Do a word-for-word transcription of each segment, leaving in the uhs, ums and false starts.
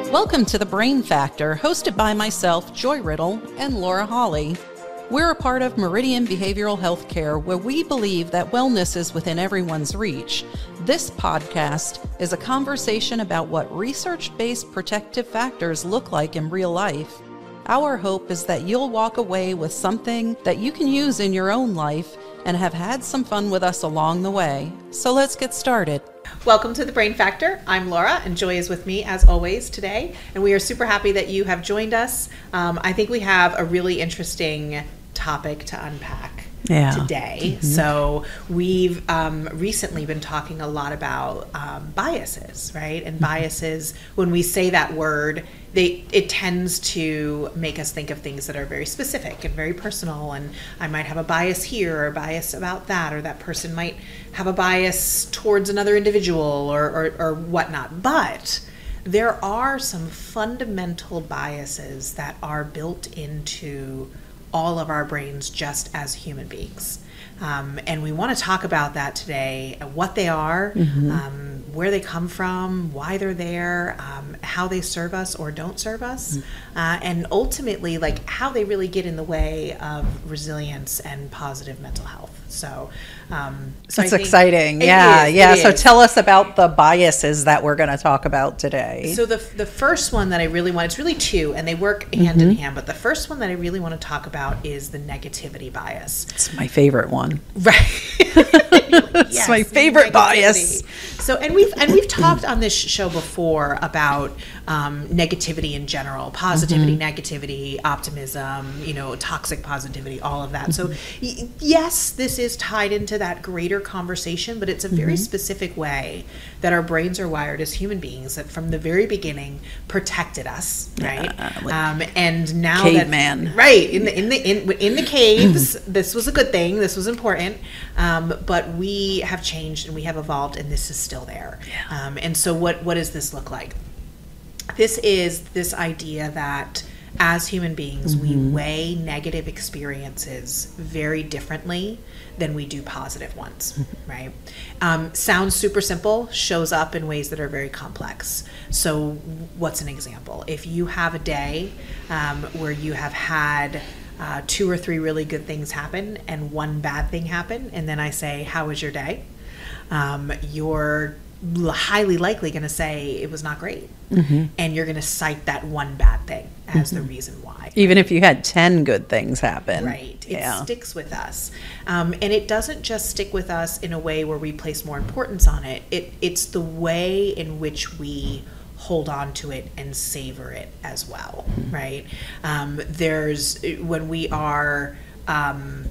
Welcome to The Brain Factor, hosted by myself, Joy Riddle, and Laura Hawley. We're a part of Meridian Behavioral Healthcare, where we believe that wellness is within everyone's reach. This podcast is a conversation about what research-based protective factors look like in real life. Our hope is that you'll walk away with something that you can use in your own life and have had some fun with us along the way. So let's get started. Welcome to The Brain Factor. I'm Laura, and Joy is with me as always today, and we are super happy that you have joined us. Um, I think we have a really interesting topic to unpack yeah. today. Mm-hmm. So we've um, recently been talking a lot about um, biases, right? And mm-hmm. biases, when we say that word, they it tends to make us think of things that are very specific and very personal, and I might have a bias here or a bias about that, or that person might have a bias towards another individual or, or, or whatnot. But there are some fundamental biases that are built into all of our brains just as human beings. Um, and we want to talk about that today, what they are, mm-hmm. um, where they come from, why they're there, um, how they serve us or don't serve us, mm-hmm. uh, and ultimately like how they really get in the way of resilience and positive mental health. So, um, so it's exciting. Yeah. Is, yeah. So tell us about the biases that we're going to talk about today. So the the first one that I really want, it's really two, and they work hand mm-hmm. in hand, but the first one that I really want to talk about is the negativity bias. It's my favorite one. Right. It's yes, my favorite bias. So, and we've and we've talked on this show before about um, negativity in general, positivity, mm-hmm. negativity, optimism, you know, toxic positivity, all of that. Mm-hmm. So, y- yes, this is tied into that greater conversation, but it's a very mm-hmm. specific way that our brains are wired as human beings that from the very beginning protected us, right? Yeah, like um, and now caveman, that, right in the in the in, in the caves, this was a good thing. This was important, um, but we have changed and we have evolved, and this is still there. Yeah. Um, and so, what what does this look like? This is this idea that as human beings, mm-hmm. we weigh negative experiences very differently than we do positive ones, mm-hmm. right? Um, sounds super simple, shows up in ways that are very complex. So what's an example? If you have a day um, where you have had uh, two or three really good things happen and one bad thing happen, and then I say, how was your day? Um, you're highly likely going to say it was not great. Mm-hmm. And you're going to cite that one bad thing as mm-hmm. the reason why. Even if you had ten good things happen. Right. It yeah. sticks with us. Um, and it doesn't just stick with us in a way where we place more importance on it. It it's the way in which we hold on to it and savor it as well, mm-hmm. right? Um, there's, when we are, um,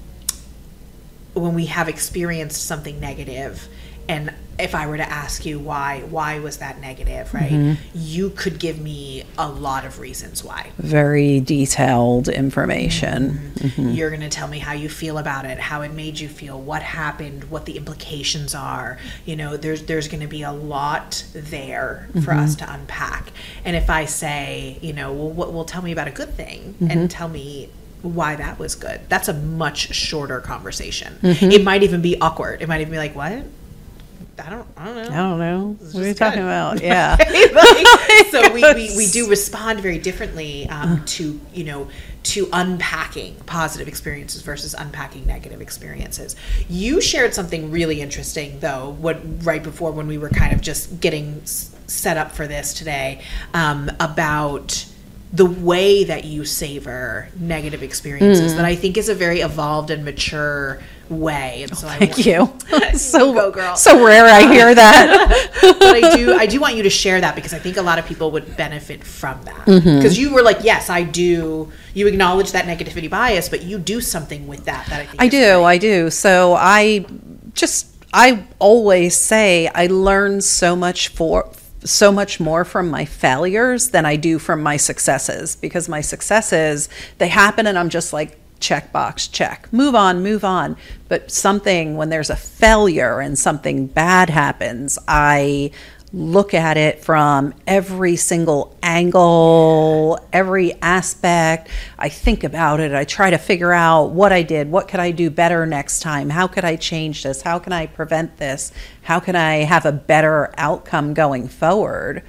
when we have experienced something negative, and if I were to ask you why, why was that negative, right? Mm-hmm. You could give me a lot of reasons why. Very detailed information. Mm-hmm. Mm-hmm. You're going to tell me how you feel about it, how it made you feel, what happened, what the implications are. You know, there's there's going to be a lot there mm-hmm. for us to unpack. And if I say, you know, well, what, well tell me about a good thing mm-hmm. and tell me why that was good. That's a much shorter conversation. Mm-hmm. It might even be awkward. It might even be like, what? I don't, I don't know. I don't know. What are you talking about? Yeah. Like, so we, we, we do respond very differently um, to, you know, to unpacking positive experiences versus unpacking negative experiences. You shared something really interesting, though, what right before when we were kind of just getting set up for this today, um, about the way that you savor negative experiences mm. that I think is a very evolved and mature way. And so oh, thank I want, you. so go, girl. So rare I hear that. But I do I do want you to share that because I think a lot of people would benefit from that. Because mm-hmm. you were like, yes, I do. You acknowledge that negativity bias, but you do something with that. That I think I is do. great. I do. So I just I always say I learn so much for. so much more from my failures than I do from my successes, because my successes, they happen and I'm just like, check box, check, move on, move on. But something, when there's a failure and something bad happens, I look at it from every single angle, every aspect. I think about it. I try to figure out what I did. What could I do better next time? How could I change this? How can I prevent this? How can I have a better outcome going forward?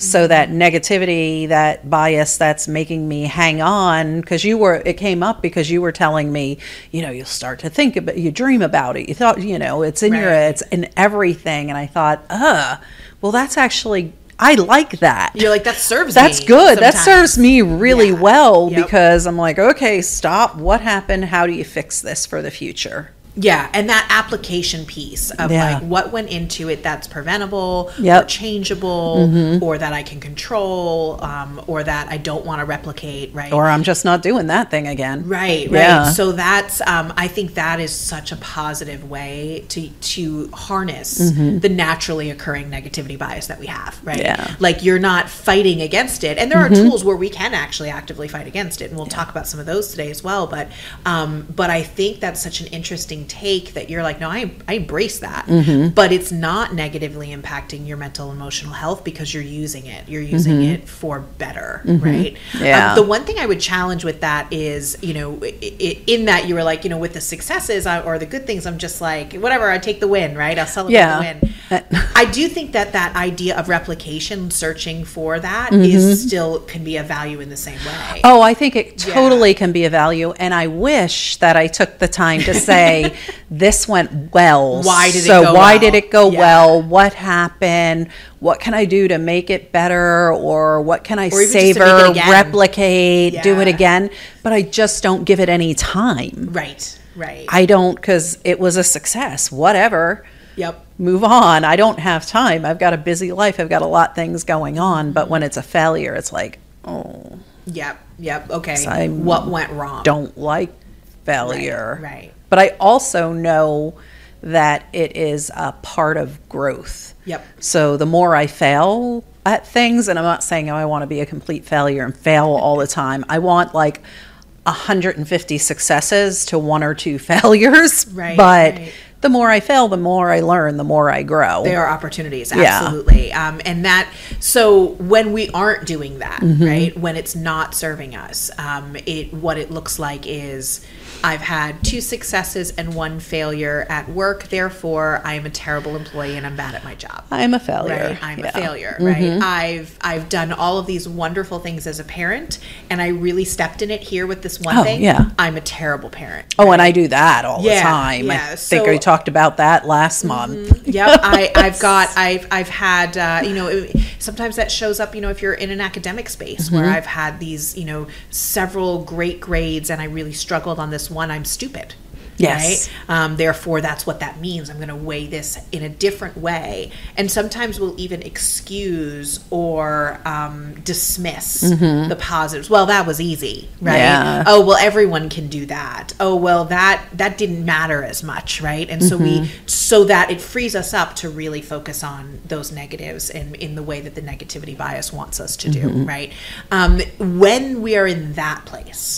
So that negativity, that bias that's making me hang on, because you were, it came up because you were telling me, you know, you'll start to think about, you dream about it. You thought, you know, it's in Right. your, it's in everything. And I thought, uh, well, that's actually, I like that. You're like, that serves That's me good. That sometimes. serves me really Yeah. well Yep. because I'm like, okay, stop. What happened? How do you fix this for the future? Yeah, and that application piece of Yeah. like what went into it that's preventable Yep. or changeable or that I can control um, or that I don't want to replicate, right? Or I'm just not doing that thing again. Right, right. Yeah. So that's, um, I think that is such a positive way to to harness the naturally occurring negativity bias that we have, right? Yeah. Like you're not fighting against it. And there are tools where we can actually actively fight against it. And we'll talk about some of those today as well. But um, but I think that's such an interesting take that you're like, no, I, I embrace that. But it's not negatively impacting your mental and emotional health because you're using it. You're using it for better, right? Yeah. Um, the one thing I would challenge with that is, you know, i- i- in that you were like, you know, with the successes I- or the good things, I'm just like, whatever, I take the win, right? I'll celebrate Yeah. the win. I do think that that idea of replication, searching for that, is still can be a value in the same way. Oh, I think it Yeah. totally can be a value. And I wish that I took the time to say, this went well. Why did it so go why well? did it go Yeah. well? What happened? What can I do to make it better? Or what can I Or even just to make it savor, again. replicate, do it Yeah. again? But I just don't give it any time. Right, right. I don't, because it was a success. Whatever. yep. Move on. I don't have time. I've got a busy life. I've got a lot of things going on. But when it's a failure, it's like, oh, Yep, yep. Okay. I What went wrong? don't like failure. Right, right. But I also know that it is a part of growth. Yep. So the more I fail at things, and I'm not saying oh, I want to be a complete failure and fail all the time. I want like one hundred fifty successes to one or two failures. Right, But right. the more I fail, the more I learn, the more I grow. There are opportunities, Yeah. absolutely. Um, and that, so when we aren't doing that, Mm-hmm. right, when it's not serving us, um, it what it looks like is I've had two successes and one failure at work, therefore I am a terrible employee and I'm bad at my job. I'm a failure. Right, I'm Yeah. a failure. Mhm. Right, I've I've done all of these wonderful things as a parent, and I really stepped in it here with this one Oh, thing. yeah. I'm a terrible parent. Oh, and I do that all Yeah, the time. I yeah. think So- we talked about that last month. Yep, I, I've got, I've, I've had, uh, you know, it- sometimes that shows up, you know, if you're in an academic space where Mm-hmm. I've had these, you know, several great grades and I really struggled on this one, I'm stupid. Yes. Right? Um, therefore, that's what that means. I'm going to weigh this in a different way. And sometimes we'll even excuse or um, dismiss the positives. Well, that was easy, right? Yeah. Oh, well, everyone can do that. Oh, well, that that didn't matter as much, right? And so we, so that it frees us up to really focus on those negatives and in the way that the negativity bias wants us to do, right? Um, when we are in that place,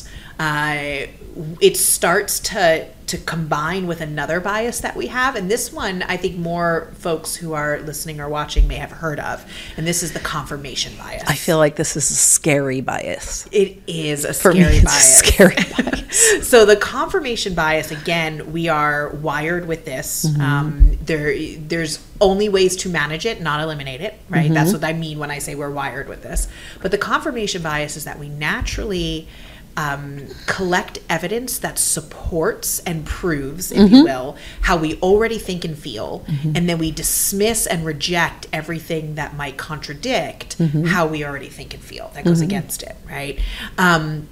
uh, it starts to to combine with another bias that we have, and this one I think more folks who are listening or watching may have heard of, and this is the confirmation bias. I feel like this is a scary bias. It is a For scary me, it's bias. a scary bias. So the confirmation bias, again, we are wired with this. Mm-hmm. Um, there, there's only ways to manage it, not eliminate it, right? That's Mm-hmm. what I mean when I say we're wired with this. But the confirmation bias is that we naturally um, collect evidence that supports and proves, if Mm-hmm. you will, how we already think and feel, and then we dismiss and reject everything that might contradict Mm-hmm. how we already think and feel. That goes against it, right? Um,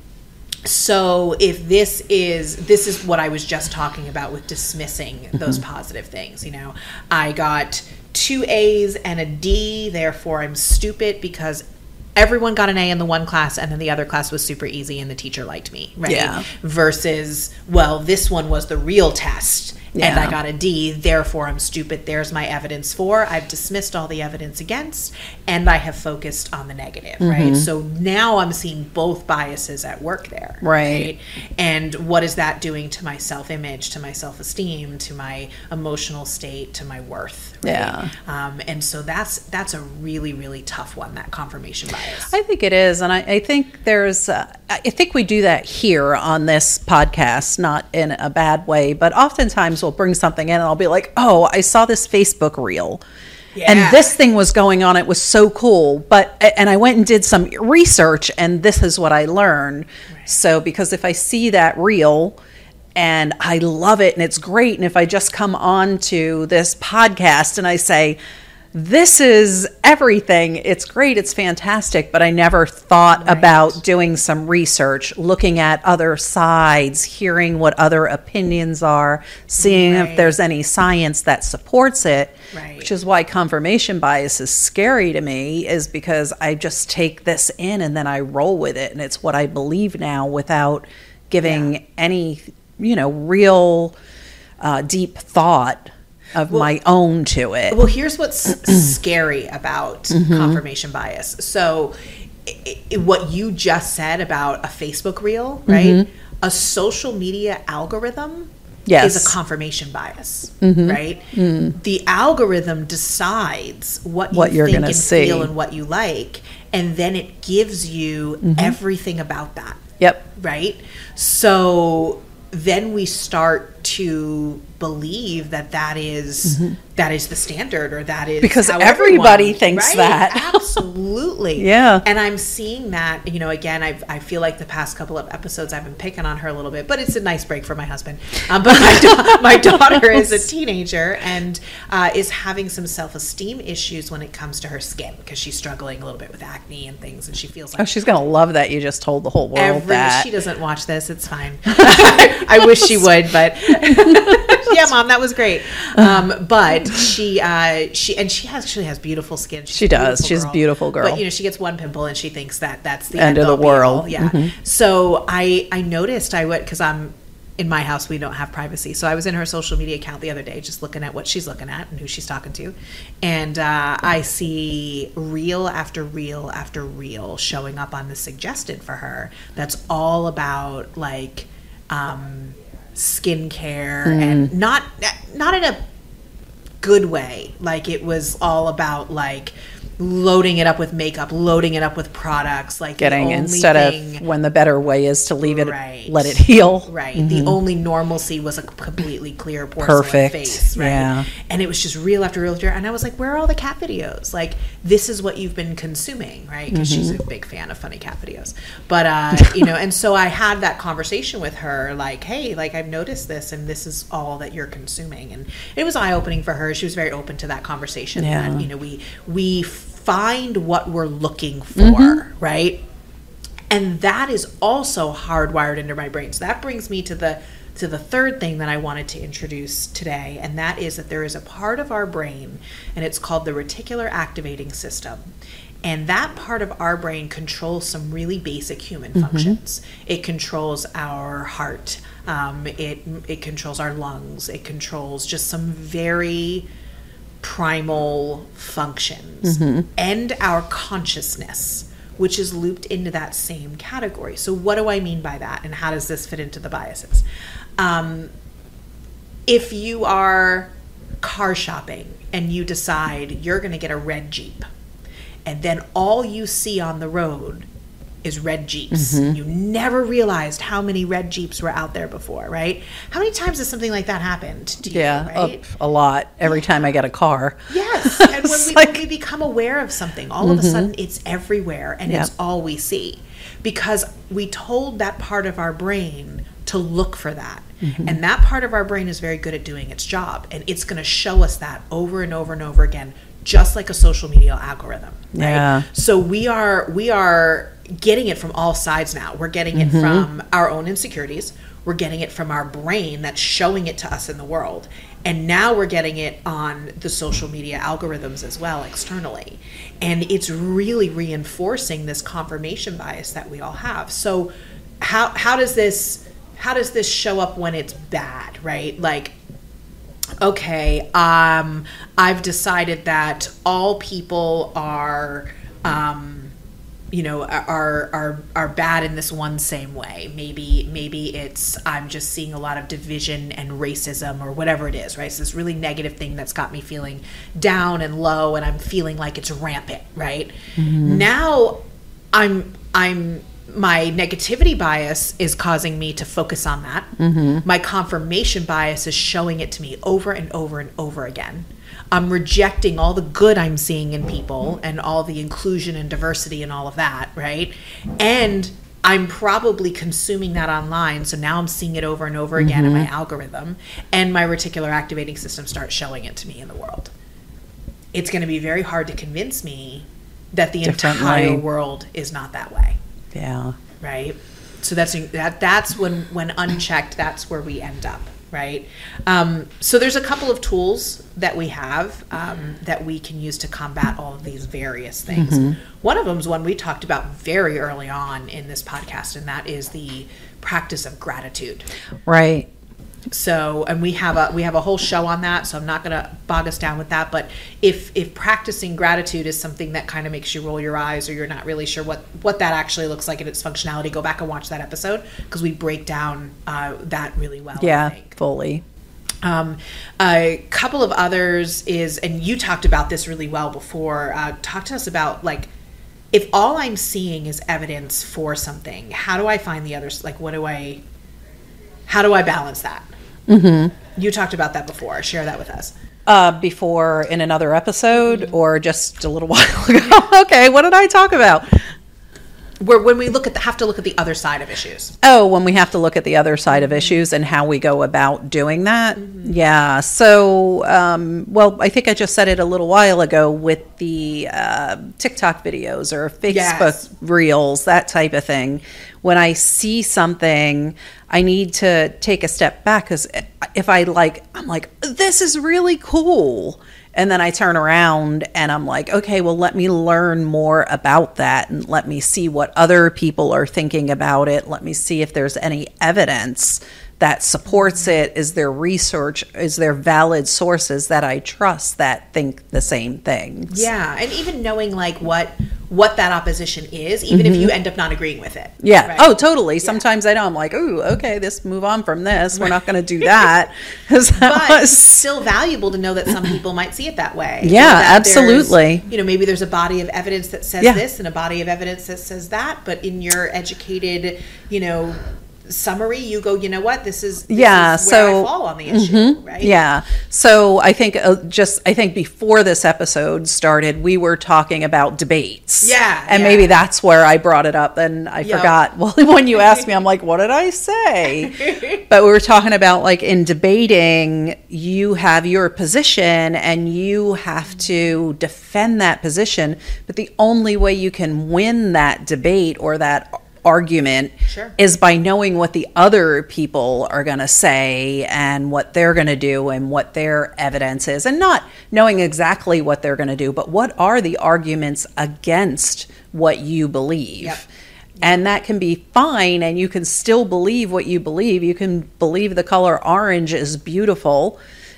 so if this is this is what I was just talking about with dismissing those positive things, you know, I got two A's and a D, therefore I'm stupid because everyone got an A in the one class and then the other class was super easy and the teacher liked me, right? Yeah. Versus, well, this one was the real test and Yeah. I got a D, therefore I'm stupid. There's my evidence for. I've dismissed all the evidence against and I have focused on the negative, right? So now I'm seeing both biases at work there. Right. And what is that doing to my self-image, to my self-esteem, to my emotional state, to my worth, right? Yeah. Um, and so that's that's a really, really tough one, that confirmation bias. I think it is, and I, I think there's, uh, I think we do that here on this podcast, not in a bad way, but oftentimes we'll bring something in and I'll be like, oh, I saw this Facebook reel. Yeah. And this thing was going on. It was so cool. But, and I went and did some research, and this is what I learned. Right. So, because if I see that reel and I love it and it's great, and if I just come on to this podcast and I say, this is everything, it's great, it's fantastic, but I never thought right. about doing some research, looking at other sides, hearing what other opinions are, seeing right. if there's any science that supports it, right. which is why confirmation bias is scary to me, is because I just take this in and then I roll with it, and it's what I believe now without giving yeah. any, you know, real uh, deep thought of well, my own to it. Well, here's what's scary about mm-hmm. confirmation bias. So it, it, what you just said about a Facebook reel, right? Mm-hmm. A social media algorithm yes. is a confirmation bias, mm-hmm. right? Mm-hmm. The algorithm decides what you what you're think gonna and see. feel and what you like, and then it gives you mm-hmm. everything about that. Yep. Right? So then we start to believe that that is mm-hmm. that is the standard, or that is because how everybody everyone, thinks right? that. Absolutely. Yeah. And I'm seeing that, you know, again, I've, I feel like the past couple of episodes I've been picking on her a little bit, but it's a nice break for my husband. Um, but my, da- my daughter is a teenager and uh, is having some self-esteem issues when it comes to her skin, because she's struggling a little bit with acne and things, and she feels like oh, she's gonna love that you just told the whole world every, that. She doesn't watch this. It's fine. I wish she would, but yeah, Mom, that was great. Um, but she, uh, she, and she actually has beautiful skin. She's she does. She's girl. a beautiful girl. But you know, she gets one pimple and she thinks that that's the end, end of the world. Yeah. Mm-hmm. So I, I noticed I went because I'm in my house. We don't have privacy, so I was in her social media account the other day, just looking at what she's looking at and who she's talking to, and uh, I see reel after reel after reel showing up on the suggested for her. That's all about like. Um, skincare mm. and not not in a good way. Like it was all about like loading it up with makeup, loading it up with products, like getting the only instead thing, of when the better way is to leave it, right. let it heal. Right. Mm-hmm. The only normalcy was a completely clear porcelain Perfect. face. Right. Yeah. And it was just reel after reel after, and I was like, where are all the cat videos? Like, this is what you've been consuming, right? Because mm-hmm. she's a big fan of funny cat videos. But, uh, you know, and so I had that conversation with her, like, hey, like, I've noticed this, and this is all that you're consuming. And it was eye-opening for her. She was very open to that conversation. Yeah. That, you know, we we find what we're looking for, mm-hmm. right? And that is also hardwired into my brain. So that brings me to the to the third thing that I wanted to introduce today, and that is that there is a part of our brain, and it's called the reticular activating system. And that part of our brain controls some really basic human mm-hmm. functions. It controls our heart. Um, it it controls our lungs. It controls just some very primal functions mm-hmm. and our consciousness, which is looped into that same category. So what do I mean by that, and how does this fit into the biases? Um, if you are car shopping and you decide you're going to get a red Jeep, and then all you see on the road is red Jeeps. Mm-hmm. You never realized how many red Jeeps were out there before, right? How many times has something like that happened to you, yeah, right? a, a lot. Every yeah. time I get a car. Yes, and when we, like, when we become aware of something, all mm-hmm. of a sudden it's everywhere, and yep. it's all we see. Because we told that part of our brain to look for that. Mm-hmm. And that part of our brain is very good at doing its job, and it's going to show us that over and over and over again, just like a social media algorithm, right? Yeah. So we are we are getting it from all sides now. We're getting it mm-hmm. from our own insecurities. We're getting it from our brain that's showing it to us in the world. And now we're getting it on the social media algorithms as well, externally. And it's really reinforcing this confirmation bias that we all have. So how how does this how does this show up when it's bad, right? Like, okay, um, I've decided that all people are, um, you know, are are are bad in this one same way. Maybe maybe it's I'm just seeing a lot of division and racism or whatever it is, right? It's this really negative thing that's got me feeling down and low, and I'm feeling like it's rampant, right? Mm-hmm. Now, I'm I'm. my negativity bias is causing me to focus on that. Mm-hmm. My confirmation bias is showing it to me over and over and over again. I'm rejecting all the good I'm seeing in people and all the inclusion and diversity and all of that, right? And I'm probably consuming that online, so now I'm seeing it over and over again mm-hmm. in my algorithm, and my reticular activating system starts showing it to me in the world. It's going to be very hard to convince me that the entire world is not that way. Yeah. Right? So that's that. That's when, when unchecked, that's where we end up, right? Um, so there's a couple of tools that we have um, that we can use to combat all of these various things. Mm-hmm. One of them is one we talked about very early on in this podcast, and that is the practice of gratitude. Right. So, and we have a we have a whole show on that, so I'm not going to bog us down with that. But if if practicing gratitude is something that kind of makes you roll your eyes, or you're not really sure what what that actually looks like in its functionality, go back and watch that episode, because we break down uh, that really well. Yeah, I think. fully. Um, a couple of others is, and you talked about this really well before. Uh, talk to us about, like, if all I'm seeing is evidence for something, how do I find the others? Like, what do I? How do I balance that? Mm-hmm. You talked about that before. Share that with us. Uh, before in another episode mm-hmm. or just a little while ago? Okay, what did I talk about? Where when we look at the, have to look at the other side of issues. Oh, when we have to look at the other side of issues and how we go about doing that. Mm-hmm. Yeah. So, um, well, I think I just said it a little while ago with the uh, TikTok videos or Facebook yes. reels, that type of thing. When I see something, I need to take a step back, because if I like, I'm like, this is really cool. And then I turn around and I'm like, okay, well, let me learn more about that, and let me see what other people are thinking about it. Let me see if there's any evidence that supports it. Is there research? Is there valid sources that I trust that think the same things? Yeah. And even knowing like what what that opposition is, even mm-hmm. if you end up not agreeing with it. Yeah. Right? Oh, totally. Yeah. Sometimes I know. I'm like, ooh, okay, let's move on from this. We're not going to do that. that but was... it's still valuable to know that some people might see it that way. Yeah, absolutely. You know, maybe there's a body of evidence that says yeah. this and a body of evidence that says that, but in your educated, you know, summary, you go, you know what, this is, this yeah, is where so, I fall on the issue, mm-hmm, right? Yeah. So I think uh, just, I think before this episode started, we were talking about debates. Yeah. And yeah. maybe that's where I brought it up, and I yep. forgot. Well, when you asked me, I'm like, what did I say? But we were talking about, like, in debating, you have your position and you have to defend that position. But the only way you can win that debate or that argument sure. is by knowing what the other people are going to say and what they're going to do and what their evidence is, and not knowing exactly what they're going to do, but what are the arguments against what you believe. Yep. And that can be fine, and you can still believe what you believe. You can believe the color orange is beautiful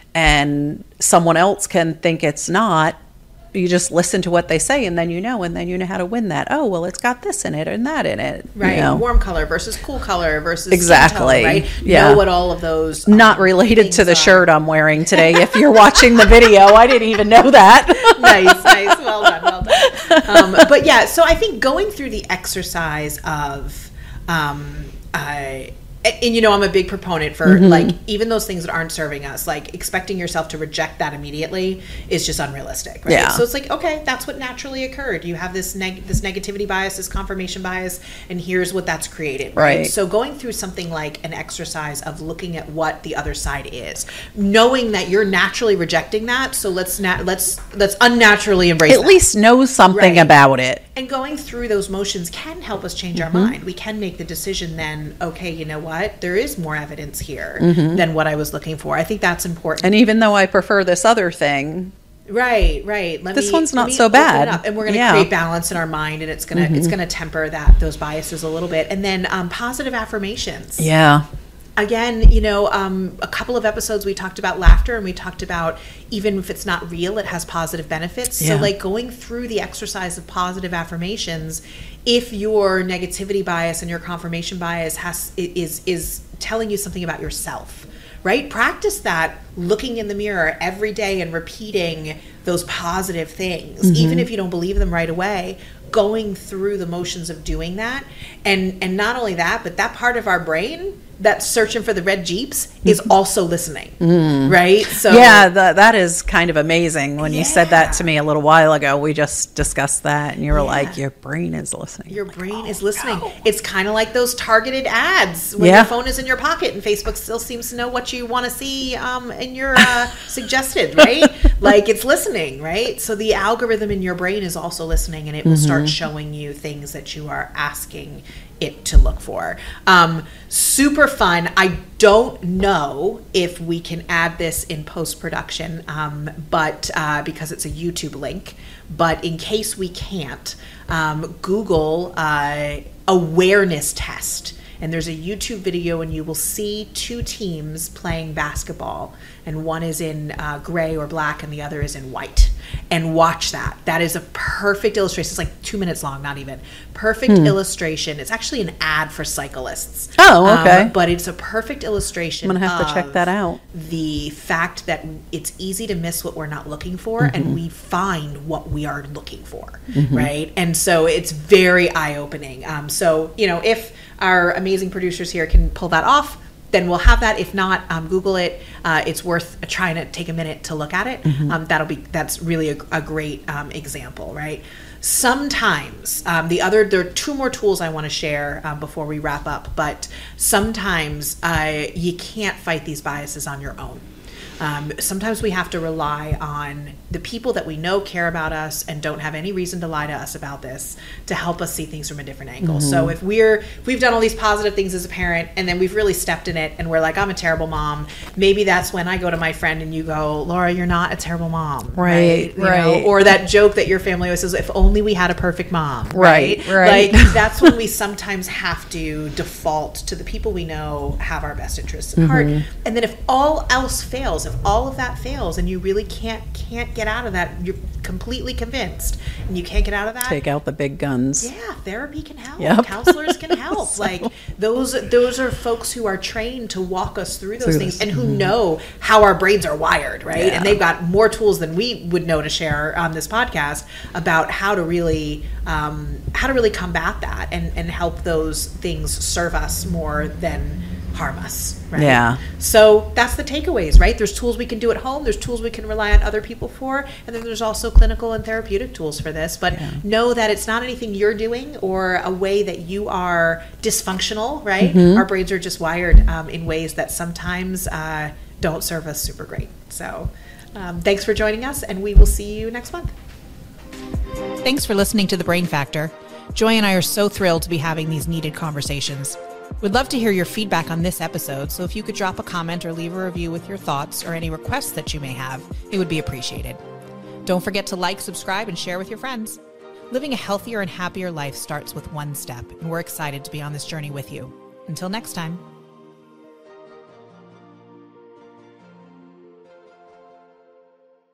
and someone else can think it's not. You just listen to what they say, and then you know, and then you know how to win that. Oh, well, it's got this in it and that in it. Right. You know? Warm color versus cool color versus exactly. tone, right? Yeah. Know what all of those um, not related to the are. shirt I'm wearing today. If you're watching the video, I didn't even know that. Nice, nice. Well done, well done. Um, but yeah, so I think going through the exercise of, um, I. And, and, you know, I'm a big proponent for, mm-hmm. like, even those things that aren't serving us, like, expecting yourself to reject that immediately is just unrealistic, right? Yeah. So it's like, okay, that's what naturally occurred. You have this neg- this negativity bias, this confirmation bias, and here's what that's created, right? Right. So going through something like an exercise of looking at what the other side is, knowing that you're naturally rejecting that, so let's na- let's let's unnaturally embrace At that. least know something right. about it. And going through those motions can help us change mm-hmm. our mind. We can make the decision then, okay, you know what? There is more evidence here mm-hmm. than what I was looking for. I think that's important. And even though I prefer this other thing, right, right. Let this me, one's let not me so open it bad. up. And we're going to yeah. create balance in our mind, and it's going to mm-hmm. it's going to temper that those biases a little bit. And then um, positive affirmations. Yeah. Again, you know, um, a couple of episodes we talked about laughter, and we talked about even if it's not real, it has positive benefits. Yeah. So like going through the exercise of positive affirmations, if your negativity bias and your confirmation bias has is is telling you something about yourself, right? Practice that, looking in the mirror every day and repeating those positive things, mm-hmm. even if you don't believe them right away. Going through the motions of doing that, and and not only that, but that part of our brain that's searching for the red Jeeps is also listening, mm. right? So yeah, the, that is kind of amazing. When yeah. you said that to me a little while ago, we just discussed that, and you were yeah. like, your brain is listening. Your like, brain oh, is listening. no. It's kind of like those targeted ads when yeah. your phone is in your pocket and Facebook still seems to know what you want to see um, in your uh, suggested, right? Like it's listening, right? So the algorithm in your brain is also listening, and it will mm-hmm. start showing you things that you are asking it to look for. Um, super fun. I don't know if we can add this in post-production, um, but uh, because it's a YouTube link, but in case we can't, um, Google uh, awareness test. And there's a YouTube video, and you will see two teams playing basketball, and one is in uh, gray or black and the other is in white. And watch that. That is a perfect illustration. It's like two minutes long, not even. Perfect hmm. illustration. It's actually an ad for cyclists. Oh, okay. Um, but it's a perfect illustration. I'm going to have to check that out. The fact that it's easy to miss what we're not looking for, mm-hmm. and we find what we are looking for, mm-hmm. right? And so it's very eye-opening. Um, so, you know, if our amazing producers here can pull that off, then we'll have that. If not, um, Google it. Uh, it's worth trying to take a minute to look at it. Mm-hmm. Um, that'll be that's really a, a great um, example, right? Sometimes um, the other there are two more tools I want to share um, before we wrap up. But sometimes uh, you can't fight these biases on your own. Um, sometimes we have to rely on the people that we know care about us and don't have any reason to lie to us about this to help us see things from a different angle. Mm-hmm. So if we're if we've done all these positive things as a parent and then we've really stepped in it and we're like, I'm a terrible mom, maybe that's when I go to my friend and you go, Laura, you're not a terrible mom, right? Right. right. Know? Or that joke that your family always says, if only we had a perfect mom, right? Right. right. Like that's when we sometimes have to default to the people we know have our best interests at mm-hmm. heart. And then if all else fails, if all of that fails and you really can't can't get out of that, you're completely convinced and you can't get out of that, take out the big guns. Yeah, therapy can help. Yep. Counselors can help. so. Like those those are folks who are trained to walk us through those through things this. and who mm-hmm. know how our brains are wired, right? Yeah. And they've got more tools than we would know to share on this podcast about how to really um, how to really combat that and, and help those things serve us more than harm us, right? Yeah. So that's the takeaways, right? There's tools we can do at home. There's tools we can rely on other people for. And then there's also clinical and therapeutic tools for this. But yeah. know that it's not anything you're doing or a way that you are dysfunctional, right? Mm-hmm. Our brains are just wired um, in ways that sometimes uh, don't serve us super great. So um, thanks for joining us, and we will see you next month. Thanks for listening to The Brain Factor. Joy and I are so thrilled to be having these needed conversations. We'd love to hear your feedback on this episode, so if you could drop a comment or leave a review with your thoughts or any requests that you may have, it would be appreciated. Don't forget to like, subscribe, and share with your friends. Living a healthier and happier life starts with one step, and we're excited to be on this journey with you. Until next time.